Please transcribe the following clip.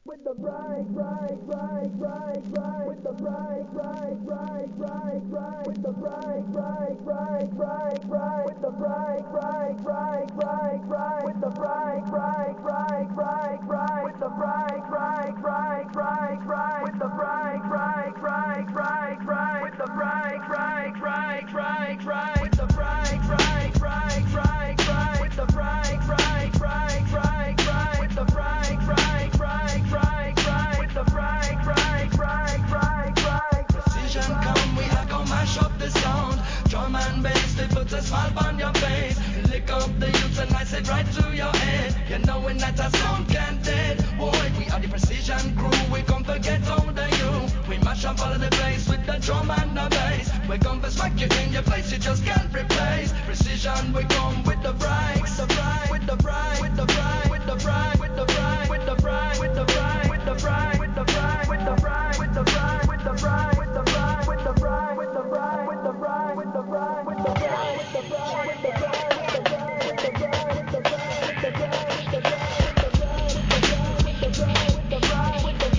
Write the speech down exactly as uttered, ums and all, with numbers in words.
With the bright, bright, bright, bright, bright. With the bright, bright, bright, bright, bright. With the bright, bright, bright, bright, bright. With the bright, bright, bright, bright, bright. With the bright, bright, bright, bright, bright. With the bright, bright, bright.